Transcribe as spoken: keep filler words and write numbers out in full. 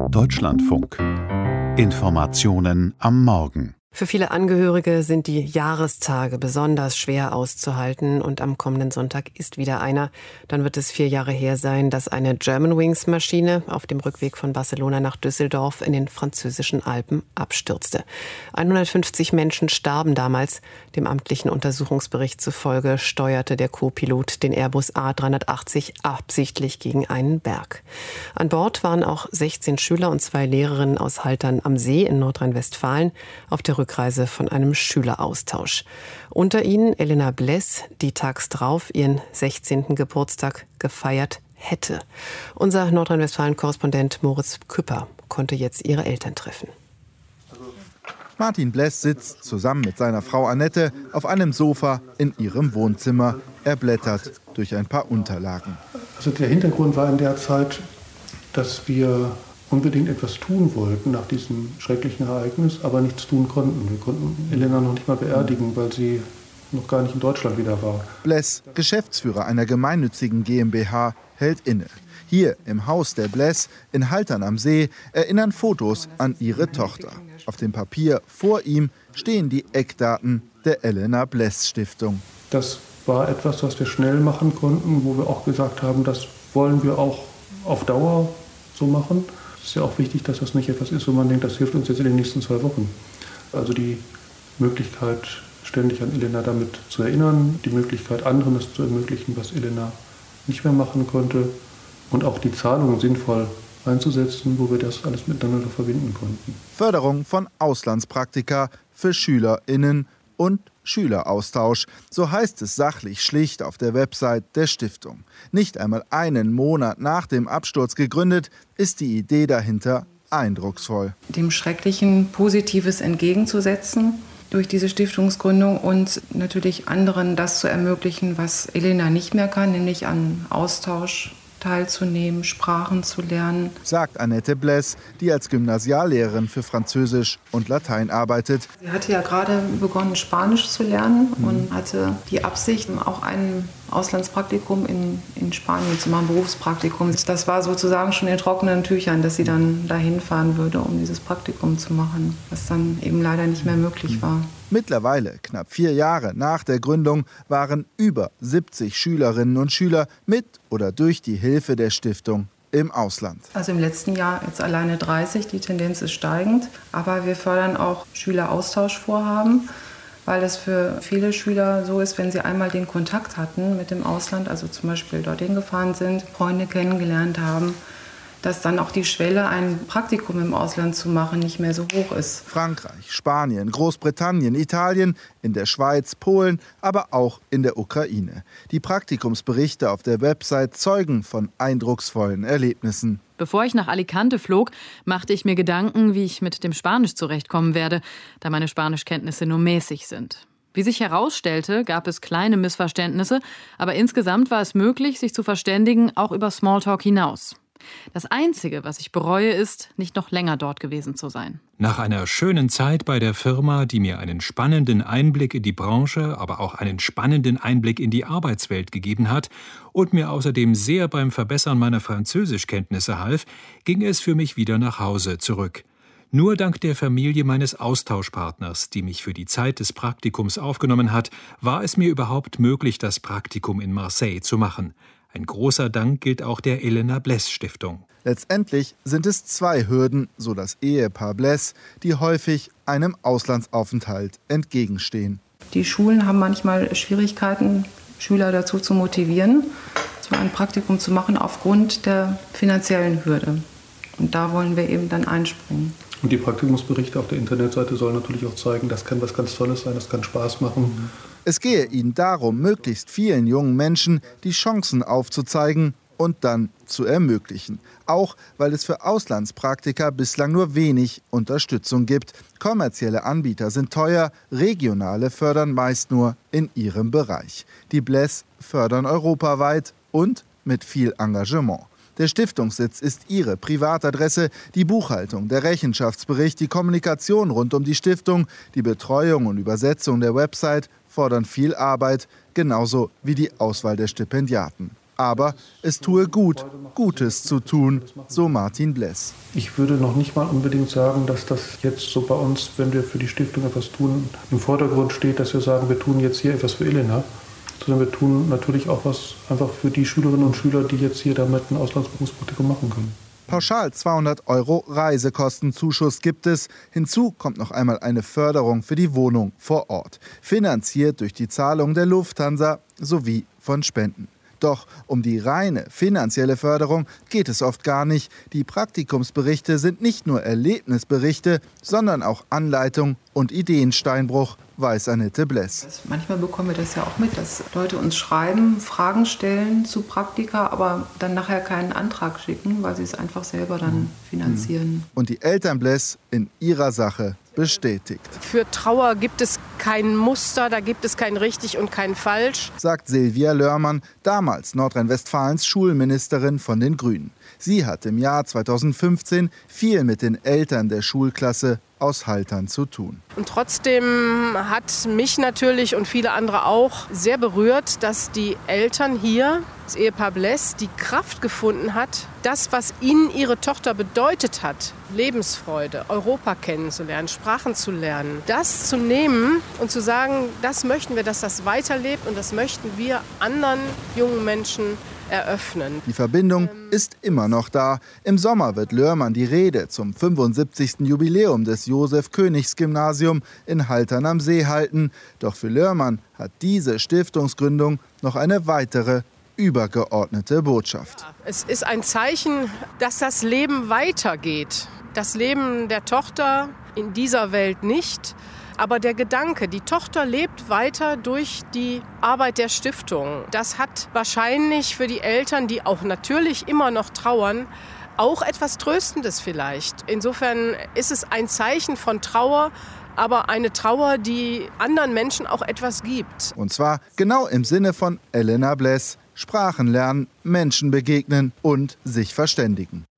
Deutschlandfunk. Informationen am Morgen. Für viele Angehörige sind die Jahrestage besonders schwer auszuhalten und am kommenden Sonntag ist wieder einer. Dann wird es vier Jahre her sein, dass eine Germanwings-Maschine auf dem Rückweg von Barcelona nach Düsseldorf in den französischen Alpen abstürzte. hundertfünfzig Menschen starben damals. Dem amtlichen Untersuchungsbericht zufolge steuerte der Co-Pilot den Airbus A drei achtzig absichtlich gegen einen Berg. An Bord waren auch sechzehn Schüler und zwei Lehrerinnen aus Haltern am See in Nordrhein-Westfalen auf der Rückreise von einem Schüleraustausch. Unter ihnen Elena Bless, die tags drauf ihren sechzehnten Geburtstag gefeiert hätte. Unser Nordrhein-Westfalen-Korrespondent Moritz Küpper konnte jetzt ihre Eltern treffen. Martin Bless sitzt zusammen mit seiner Frau Annette auf einem Sofa in ihrem Wohnzimmer. Er blättert durch ein paar Unterlagen. Also der Hintergrund war in der Zeit, dass wir unbedingt etwas tun wollten nach diesem schrecklichen Ereignis, aber nichts tun konnten. Wir konnten Elena noch nicht mal beerdigen, weil sie noch gar nicht in Deutschland wieder war. Bless, Geschäftsführer einer gemeinnützigen GmbH, hält inne. Hier im Haus der Bless in Haltern am See erinnern Fotos an ihre Tochter. Auf dem Papier vor ihm stehen die Eckdaten der Elena Bless Stiftung. Das war etwas, was wir schnell machen konnten, wo wir auch gesagt haben, das wollen wir auch auf Dauer so machen. Es ist ja auch wichtig, dass das nicht etwas ist, wo man denkt, das hilft uns jetzt in den nächsten zwei Wochen. Also die Möglichkeit, ständig an Elena damit zu erinnern, die Möglichkeit, anderen das zu ermöglichen, was Elena nicht mehr machen konnte und auch die Zahlungen sinnvoll einzusetzen, wo wir das alles miteinander verbinden konnten. Förderung von Auslandspraktika für SchülerInnen und Schüleraustausch, so heißt es sachlich schlicht auf der Website der Stiftung. Nicht einmal einen Monat nach dem Absturz gegründet, ist die Idee dahinter eindrucksvoll. Dem Schrecklichen Positives entgegenzusetzen durch diese Stiftungsgründung und natürlich anderen das zu ermöglichen, was Elena nicht mehr kann, nämlich an Austausch teilzunehmen, Sprachen zu lernen. Sagt Annette Bless, die als Gymnasiallehrerin für Französisch und Latein arbeitet. Sie hatte ja gerade begonnen, Spanisch zu lernen mhm. und hatte die Absicht, auch ein Auslandspraktikum in, in Spanien zu machen, Berufspraktikum. Das war sozusagen schon in trockenen Tüchern, dass sie dann dahin fahren würde, um dieses Praktikum zu machen, was dann eben leider nicht mehr möglich war. Mittlerweile, knapp vier Jahre nach der Gründung, waren über siebzig Schülerinnen und Schüler mit oder durch die Hilfe der Stiftung im Ausland. Also im letzten Jahr jetzt alleine dreißig, die Tendenz ist steigend. Aber wir fördern auch Schüleraustauschvorhaben, weil es für viele Schüler so ist, wenn sie einmal den Kontakt hatten mit dem Ausland, also zum Beispiel dorthin gefahren sind, Freunde kennengelernt haben, dass dann auch die Schwelle, ein Praktikum im Ausland zu machen, nicht mehr so hoch ist. Frankreich, Spanien, Großbritannien, Italien, in der Schweiz, Polen, aber auch in der Ukraine. Die Praktikumsberichte auf der Website zeugen von eindrucksvollen Erlebnissen. Bevor ich nach Alicante flog, machte ich mir Gedanken, wie ich mit dem Spanisch zurechtkommen werde, da meine Spanischkenntnisse nur mäßig sind. Wie sich herausstellte, gab es kleine Missverständnisse, aber insgesamt war es möglich, sich zu verständigen, auch über Smalltalk hinaus. Das Einzige, was ich bereue, ist, nicht noch länger dort gewesen zu sein. Nach einer schönen Zeit bei der Firma, die mir einen spannenden Einblick in die Branche, aber auch einen spannenden Einblick in die Arbeitswelt gegeben hat und mir außerdem sehr beim Verbessern meiner Französischkenntnisse half, ging es für mich wieder nach Hause zurück. Nur dank der Familie meines Austauschpartners, die mich für die Zeit des Praktikums aufgenommen hat, war es mir überhaupt möglich, das Praktikum in Marseille zu machen. Ein großer Dank gilt auch der Elena Bless Stiftung. Letztendlich sind es zwei Hürden, so das Ehepaar Bless, die häufig einem Auslandsaufenthalt entgegenstehen. Die Schulen haben manchmal Schwierigkeiten, Schüler dazu zu motivieren, so ein Praktikum zu machen aufgrund der finanziellen Hürde. Und da wollen wir eben dann einspringen. Und die Praktikumsberichte auf der Internetseite sollen natürlich auch zeigen, das kann was ganz Tolles sein, das kann Spaß machen. Es gehe ihnen darum, möglichst vielen jungen Menschen die Chancen aufzuzeigen und dann zu ermöglichen. Auch weil es für Auslandspraktika bislang nur wenig Unterstützung gibt. Kommerzielle Anbieter sind teuer, regionale fördern meist nur in ihrem Bereich. Die Bless fördern europaweit und mit viel Engagement. Der Stiftungssitz ist Ihre Privatadresse, die Buchhaltung, der Rechenschaftsbericht, die Kommunikation rund um die Stiftung, die Betreuung und Übersetzung der Website fordern viel Arbeit, genauso wie die Auswahl der Stipendiaten. Aber es tue gut, Gutes zu tun, so Martin Bless. Ich würde noch nicht mal unbedingt sagen, dass das jetzt so bei uns, wenn wir für die Stiftung etwas tun, im Vordergrund steht, dass wir sagen, wir tun jetzt hier etwas für Elena, sondern wir tun natürlich auch was einfach für die Schülerinnen und Schüler, die jetzt hier damit ein Auslandsberufspraktikum machen können. Pauschal zweihundert Euro Reisekostenzuschuss gibt es. Hinzu kommt noch einmal eine Förderung für die Wohnung vor Ort, finanziert durch die Zahlung der Lufthansa sowie von Spenden. Doch um die reine finanzielle Förderung geht es oft gar nicht. Die Praktikumsberichte sind nicht nur Erlebnisberichte, sondern auch Anleitung und Ideensteinbruch, weiß Annette Bless. Manchmal bekommen wir das ja auch mit, dass Leute uns schreiben, Fragen stellen zu Praktika, aber dann nachher keinen Antrag schicken, weil sie es einfach selber dann finanzieren. Und die Eltern Bless in ihrer Sache bestätigt. Für Trauer gibt es kein Muster, da gibt es kein richtig und kein falsch, sagt Silvia Lörmann, damals Nordrhein-Westfalens Schulministerin von den Grünen. Sie hat im Jahr zweitausendfünfzehn viel mit den Eltern der Schulklasse aus Haltern zu tun. Und trotzdem hat mich natürlich und viele andere auch sehr berührt, dass die Eltern hier, das Ehepaar Bless, die Kraft gefunden hat, das, was ihnen ihre Tochter bedeutet hat, Lebensfreude, Europa kennenzulernen, Sprachen zu lernen, das zu nehmen und zu sagen, das möchten wir, dass das weiterlebt und das möchten wir anderen jungen Menschen eröffnen. Die Verbindung ist immer noch da. Im Sommer wird Lörmann die Rede zum fünfundsiebzigsten Jubiläum des Josef-Königs-Gymnasium in Haltern am See halten. Doch für Lörmann hat diese Stiftungsgründung noch eine weitere übergeordnete Botschaft. Es ist ein Zeichen, dass das Leben weitergeht. Das Leben der Tochter in dieser Welt nicht. Aber der Gedanke, die Tochter lebt weiter durch die Arbeit der Stiftung. Das hat wahrscheinlich für die Eltern, die auch natürlich immer noch trauern, auch etwas Tröstendes vielleicht. Insofern ist es ein Zeichen von Trauer, aber eine Trauer, die anderen Menschen auch etwas gibt. Und zwar genau im Sinne von Elena Bless: Sprachen lernen, Menschen begegnen und sich verständigen.